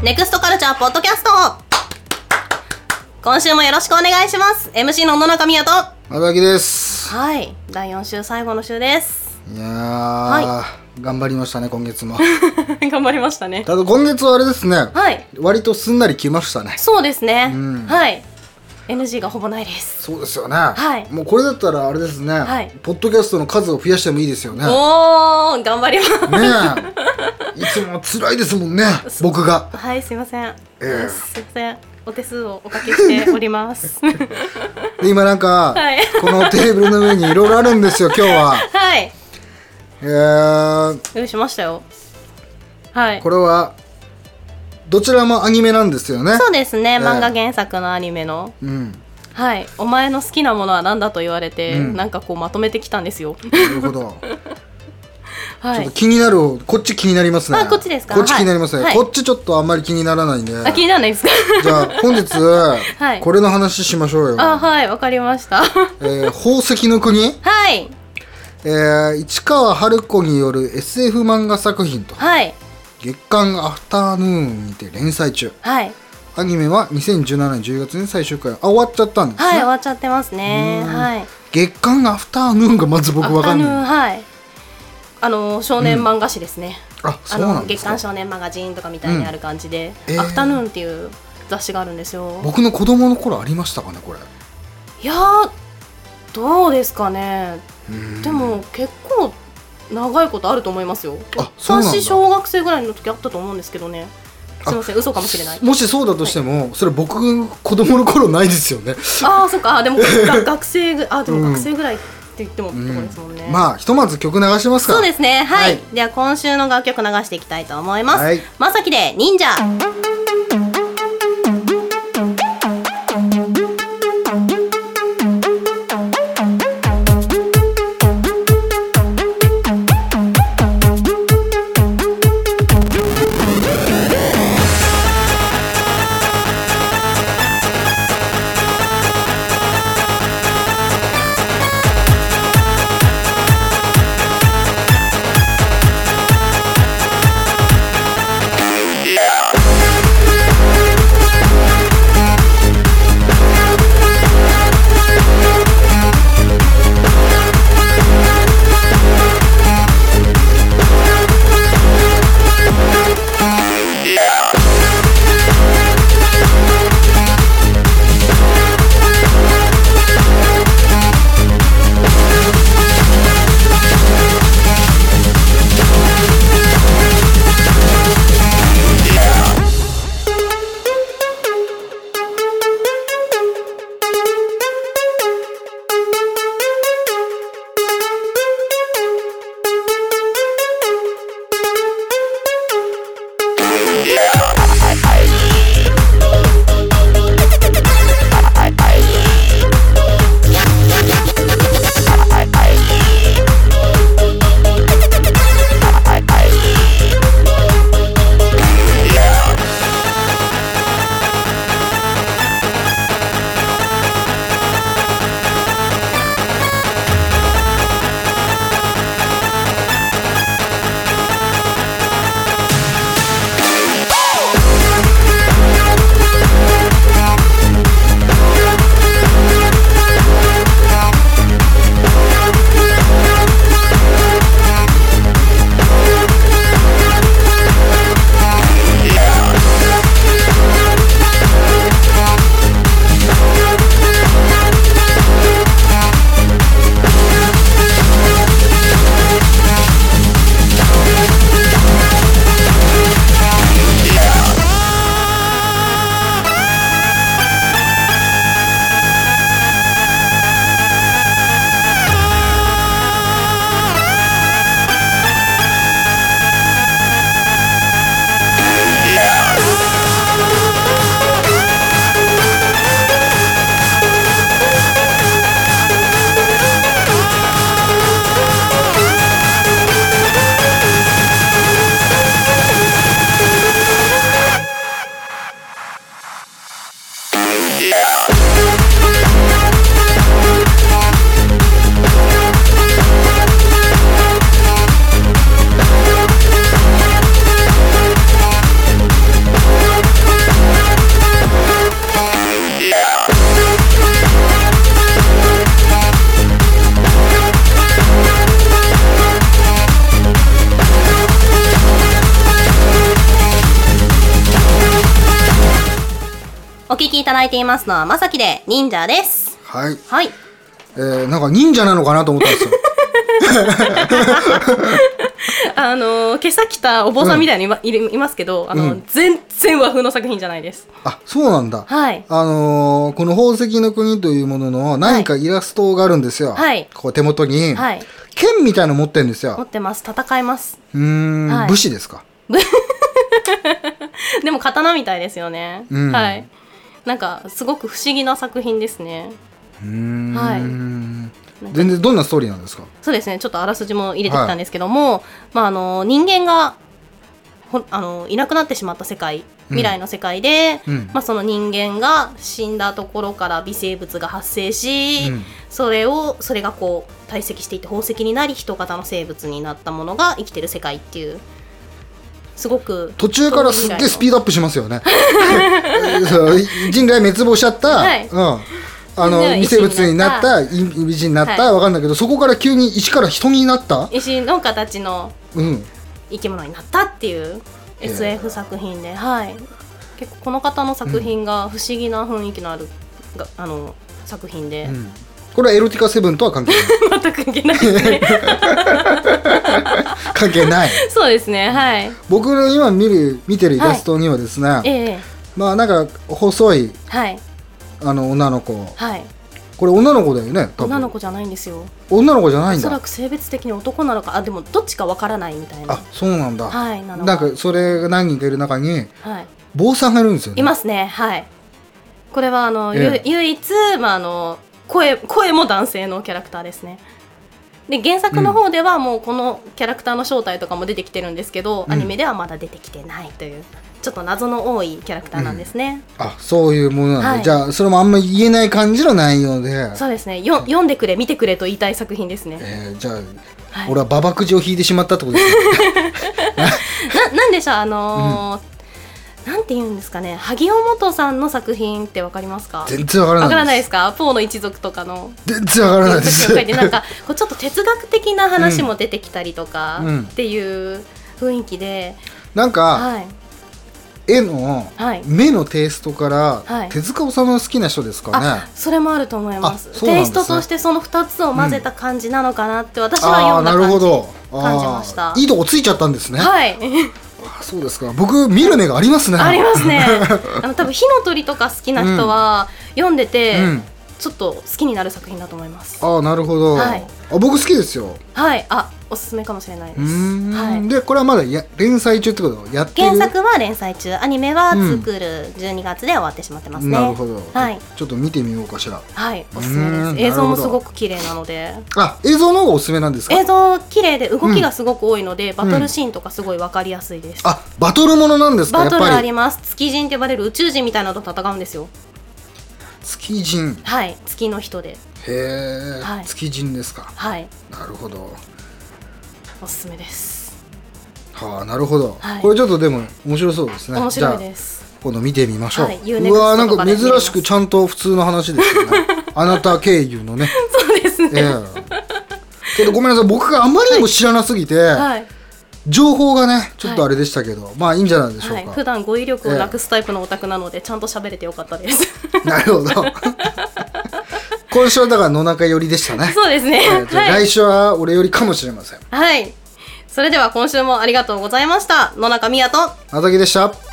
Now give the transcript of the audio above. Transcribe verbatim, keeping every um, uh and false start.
ネクストカルチャーポッドキャスト、今週もよろしくお願いします。 エムシー の野中美也とまばきです。 はい、だいよん週最後の週です。 いやー、 はい、 頑張りましたね今月も頑張りましたね。 ただ今月はあれですね、 はい、 割とすんなり来ましたね。 そうですね、うん、はい、エヌジー がほぼないです。 そうですよね、 はい、 もうこれだったらあれですね、はい、ポッドキャストの数を増やしてもいいですよね。 おー、頑張りますねえいつも辛いですもんね僕が。 はい、すいません、 えー、 すいません、お手数をおかけしておりますで今なんか、はい、このテーブルの上にいろいろあるんですよ今日は。はい、えー、 用意しましたよ。はい、 これはどちらもアニメなんですよね。 そうですね、えー、漫画原作のアニメの、 うん、 はい、お前の好きなものは何だと言われて、うん、なんかこうまとめてきたんですよ。 なるほどはい、ちょっと気になる、こっち気になりますね。 あ、こっちですか。 こっち気になりますね、 はい、 こっちちょっとあんまり気にならないんで。 あ、気にならないですかじゃあ本日、はい、これの話しましょうよ。 あ、はい、わかりましたえー、宝石の国、 はい、 えー、市川春子による エスエフ 漫画作品と、はい、月刊アフターヌーンにて連載中、はい、アニメはにせんじゅうななねんじゅうがつに最終回、あ、終わっちゃったんですね。 はい、終わっちゃってますね。はい、 月刊アフターヌーンがまず僕わかんない。 はい、あの少年漫画誌ですね、 うん、あ、そうなんですか。 月刊少年マガジンとかみたいにある感じで、うん、えー、アフタヌーンっていう雑誌があるんですよ。 僕の子供の頃ありましたかねこれ。 いやー、どうですかね。でも結構長いことあると思いますよ。 あ、そうなんだ。 私小学生ぐらいの時あったと思うんですけどね。すみません、嘘かもしれない。 もしそうだとしても、はい、それ僕子供の頃ないですよね。 ああ、そっか。でも学生あでも学生ぐらいって言ってもってところですもんね。 うん、まあひとまず曲流しますか。 そうですね。はい。はい、では今週の楽曲流していきたいと思います。はい、まさきで忍者。Yeah. お聞きいただいていますのはまさきで忍者です。 はい、 はい、 えー、なんか忍者なのかなと思ったんですよあのー、今朝来たお坊さんみたいに い,、うん、い, いますけど、あのーうん、全然和風の作品じゃないです。 あ、そうなんだ。 はい、 あのー、この宝石の国というものの何かイラストがあるんですよ。はい、こう手元に、はい、剣みたいなの持ってるんですよ。 持ってます。戦います。 うーん、はい、武士ですか？ でも刀みたいですよね。うん、はい。なんかすごく不思議な作品ですね。 うーん、はい。全然どんなストーリーなんですか？ そうですね、ちょっとあらすじも入れてきたんですけども、はい、まあ、あの人間がほあのいなくなってしまった世界、未来の世界で、うん、まあ、その人間が死んだところから微生物が発生し、うん、それをそれがこう堆積していって宝石になり人型の生物になったものが生きてる世界っていう、すごく途中からすっげえスピードアップしますよね人類滅亡しちゃった、はい、うん、あの微生物になった美人になった、はい、分かんないけど、そこから急に石から人になった石の形の生き物になったっていう エスエフ 作品で、はい、結構この方の作品が不思議な雰囲気のある、うん、あの作品で、うん、これはエロティカセブンとは関係ない全く関係ないですね関係ないそうですね、はい、 僕の今見る見てるイラストにはですね、はい、ええ、まあなんか細い、はい、あの女の子、はい、これ女の子だよね。多分女の子じゃないんですよ。 女の子じゃないんだ。 おそらく性別的に男なのか、あ、でもどっちかわからないみたいな。 あ、そうなんだ。 はい、なのなんかそれが何人かいる中に、はい、坊さんがいるんですよね。 いますね、はい。これはあの、ええ、唯一、まあ、あの声声も男性のキャラクターですね。で原作の方ではもうこのキャラクターの正体とかも出てきてるんですけど、うん、アニメではまだ出てきてないというちょっと謎の多いキャラクターなんですね、 うん、あ、そういうものなんで、はい、じゃあそれもあんまり言えない感じの内容で。 そうですね、よ読んでくれ見てくれと言いたい作品ですね、 えー、じゃあ、はい、俺は馬場くじを引いてしまったってことですねな, なんでしょう、あのーうんなんて言うんですかね、萩尾本さんの作品ってわかりますか？ 全然わからないです。 わからないですか？ポーの一族とかの全然わからないです。 なんかこうちょっと哲学的な話も出てきたりとかっていう雰囲気で、 うん、なんか、はい、絵の、はい、目のテイストから、はい、手塚治虫の好きな人ですかね。 あ、それもあると思います。すね、テイストとしてそのふたつを混ぜた感じなのかなって私は読んだ感じ、感じました。 いいとこついちゃったんですね。 はいあ、そうですか。僕見る目がありますね。 ありますね。あの多分火の鳥とか好きな人は、うん、読んでて、うん、ちょっと好きになる作品だと思います。 ああ、なるほど、はい、あ、僕好きですよ。 はい、あ、おすすめかもしれないです。 はい、でこれはまだや連載中ってことやってる？ 原作は連載中、アニメは作るじゅうにがつで終わってしまってますね。 なるほど、 はい、 ちょっと見てみようかしら。 はい、おすすめです。映像もすごく綺麗なので。 あ、映像の方がおすすめなんですか？ 映像綺麗で動きがすごく多いので、うん、バトルシーンとかすごい分かりやすいです。 あ、バトルものなんですか？ バトルあります。月人って呼ばれる宇宙人みたいなのと戦うんですよ。 月人、 はい、月の人で。へえ、はい、月人ですか。 はい、 なるほど、 おすすめです。 はあ、なるほど、はい、これちょっとでも面白そうですね。 面白いです。 今度見てみましょう、はい、 うわ、なんか珍しくちゃんと普通の話ですよねあなた経由のねそうですね、えー、 けどごめんなさい、僕があまりにも知らなすぎて、はいはい、情報がねちょっとあれでしたけど、はい、まあいいんじゃないでしょうか、はい、 普段語彙力をなくすタイプのオタクなので、えー、ちゃんと喋れてよかったですなるほど今週はだから野中寄りでしたね。 そうですね、 えー、じゃあ来週は俺寄りかもしれません。 はい、それでは今週もありがとうございました。野中美也とあざきでした。